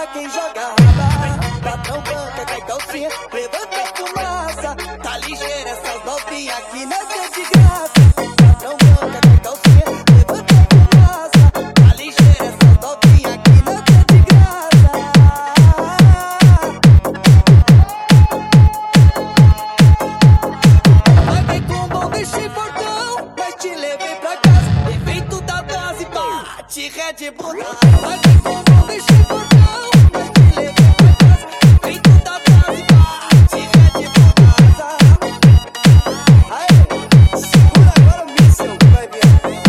pra quem joga raba. Patrão banca, cai calcinha, levanta a fumaça. Tá ligeira essas novinhas aqui nessa de graça. Patrão banca, cai calcinha, levanta a fumaça. Tá ligeira essas novinhas aqui nessa de graça. Paguei com bom desse bordão, mas te levei pra casa. Efeito da base, bate Red Bull. Paguei com bom desse bordão, mas te levei pra casa. Efeito da base, bate Red Bull. Aê, segura agora o míssil, vai ver.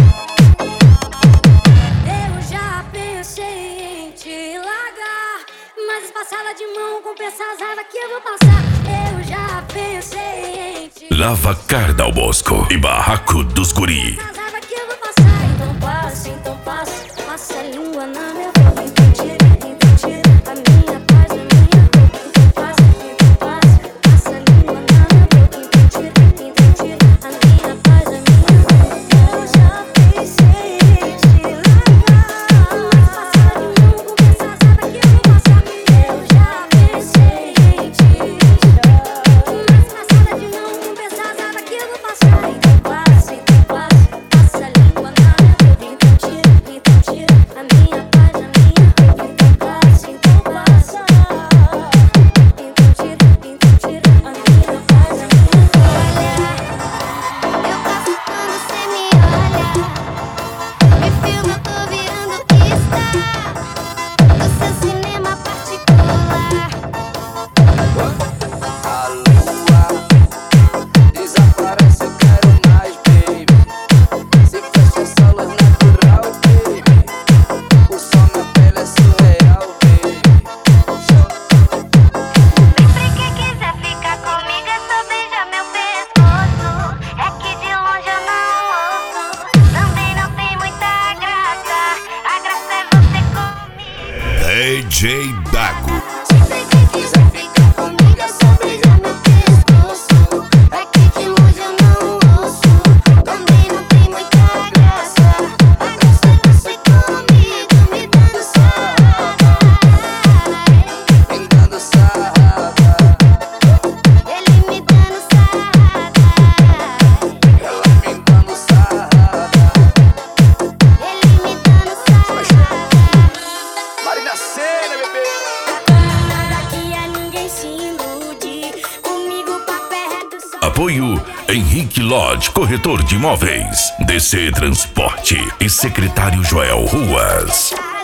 Eu já pensei em te largar, mas passada de mão com pesada que eu vou passar. Eu já pensei em te Lavacar Dal Bosco e Barraco dos Guri. pesada que eu vou passar. Então passa, passa a língua na minha boca. Então tira a minha paz, a minha boca. Então passa a língua na minha boca. Então tira a minha paz, a minha boca. Eu já pensei em te largar, mas passada de mão com pesada que eu vou passar. Eu já pensei em te deixar, mas passada de mão com pesada que eu vou passar. Então passa a língua na minha boca. Então tira a minha paz, a minha boca. Então passa. Então tira a minha paz, a minha boca. Eu passo quando cê me olha, me filma, eu tô virando pista do seu cinema particular. A lua desaparece, eu quero mais, baby. Se fecha essa luz natural, baby. O sol na pele é surreal, baby. Sempre que quiser ficar comigo é só beijar meu pescoço. É que de longe eu não ouço, também não tem muita graça. A graça é você comigo. DJ Dago. Sempre que quiser ficar comigo é só beijar meu pescoço. É que de longe eu não ouço, também não tem muita graça. A graça é você comigo, me dando sarrada. Me dando sarrada, Ele me dando sarrada. ela me dando sarrada. Ele me dando sarrada. Marina Sena, bebê. Daqui a ninguém se ilude, comigo pra perto só. Apoio Henrique Lodge, corretor de imóveis, DC Transporte e secretário Joel Ruas.